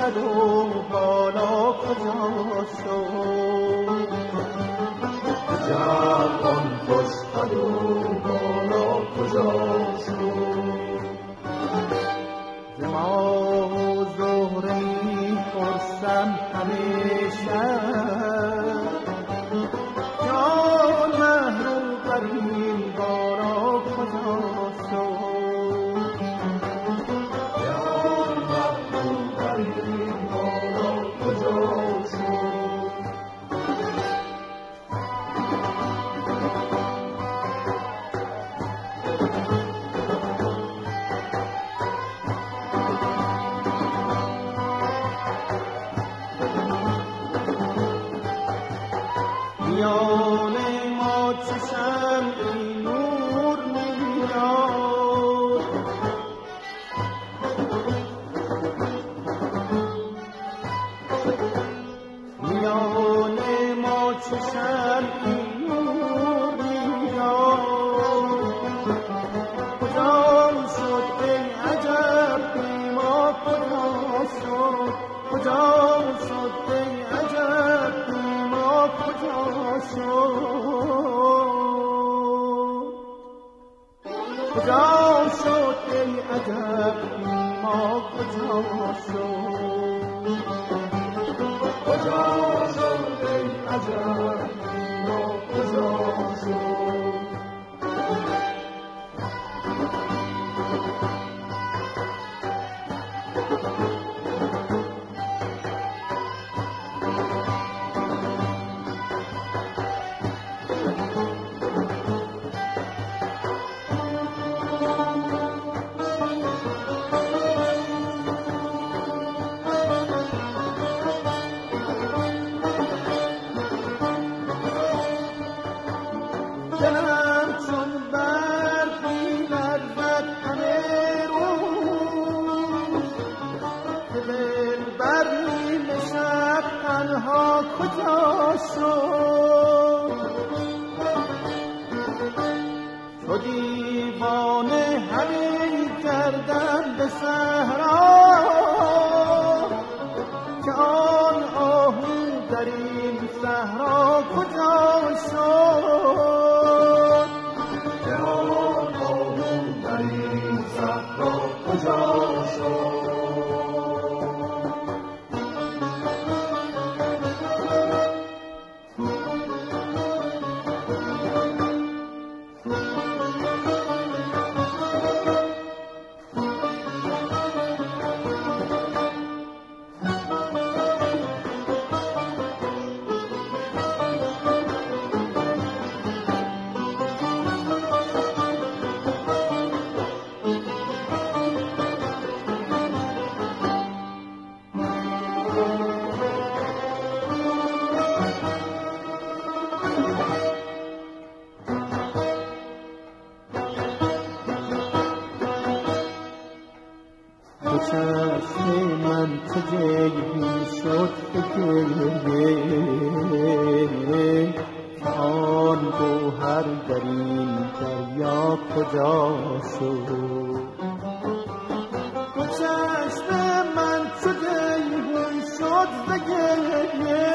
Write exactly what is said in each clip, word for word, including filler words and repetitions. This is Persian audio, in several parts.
کشتد و بالا کجا شد جوان کشتد و بالا کجا شد ز ماه و زهره می پرسم همیشه جان محروم در این بارا کجا شد میان ما چشم این نور میاد میان ما چشم این نور میاد کجا شد ای عجب بی ما کجا شد کجا شد ای عجب بی ما کجا شد کجا شد ای عجب ما کجا شد کجا شد ای عجب ما کجا شد دلم چون برق می‌لرزد همه روز که دلبر شب تنها کجا شد تو دیوانه همین کردم به صحرا که آن آهو در این صحرا کجا شد کجا شد چشم من چه جیبی شد به گریه که آن گوهر در این دریا کجا شد چشم من چه جیبی شد به گریه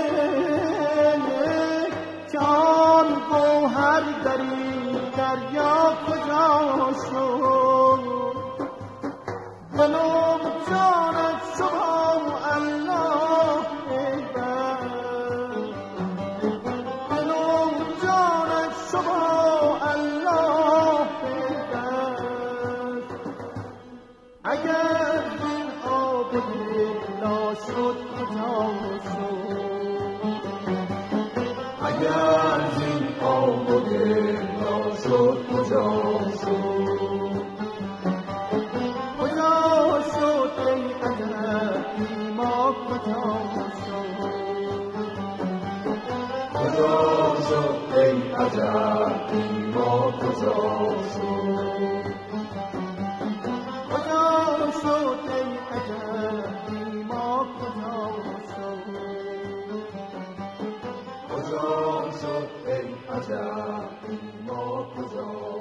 که آن گوهر در این دریا کجا شد دلم جانت سبحان الله دلم جانت سبحان الله اگر این آب دل شد کجا شد اگر این آب دل شد کجا شد کجا شد ای عجب ما کجا شد کجا شد ای عجب ما کجا شد کجا شد ای عجب ما کجا